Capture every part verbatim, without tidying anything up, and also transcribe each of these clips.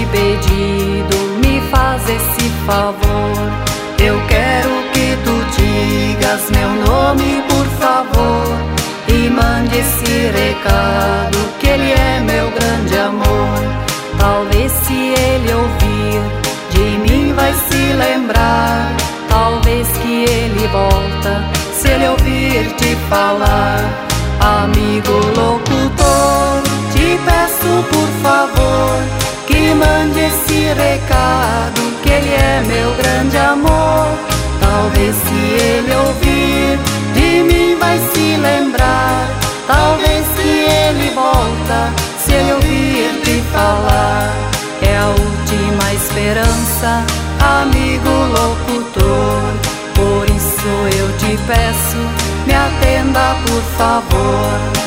pedido, me faz esse favor. Eu quero que tu digas meu nome, por favor, e mande esse recado, que ele é meu grande amor. Talvez se ele ouvir, de mim vai se lembrar. Talvez que ele volta, se ele ouvir te falar. Amigo locutor, te peço por favor, que mande esse recado, que ele é meu grande amor. Talvez se ele ouvir, de mim vai se lembrar. Talvez que ele volta, se ele ouvir te falar. É a última esperança, amigo locutor. Por isso eu te peço, me atenda por favor.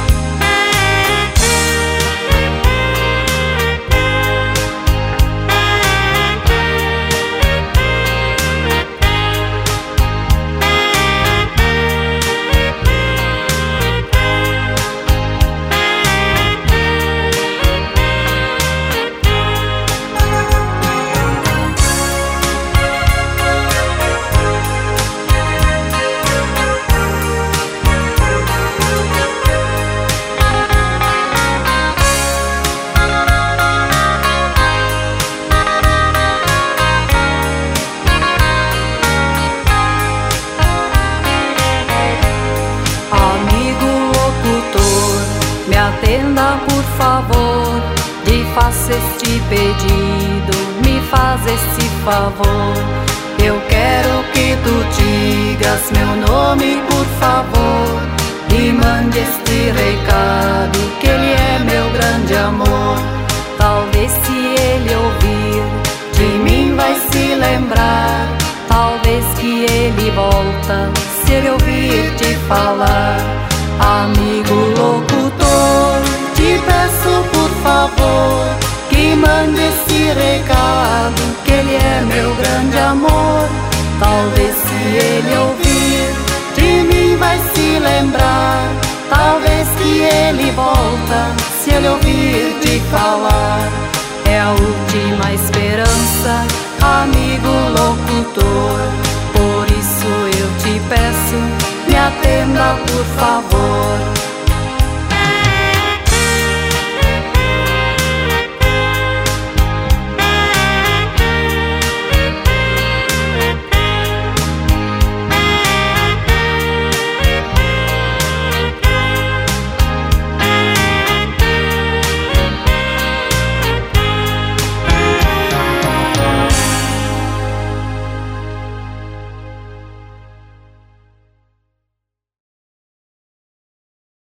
Me atenda por favor, te faço este pedido, me faz esse favor. Eu quero que tu digas meu nome, por favor, e mande este recado, que ele é meu grande amor. Talvez se ele ouvir, de mim vai se lembrar. Talvez que ele volta, se ele ouvir te falar. Amigo locutor, te peço por favor, que mande esse recado, que ele é meu grande amor. Talvez se ele ouvir, de mim vai se lembrar. Talvez que ele volta, se ele ouvir te falar. É a última esperança, amigo locutor. Por isso eu te peço, me atenda por favor.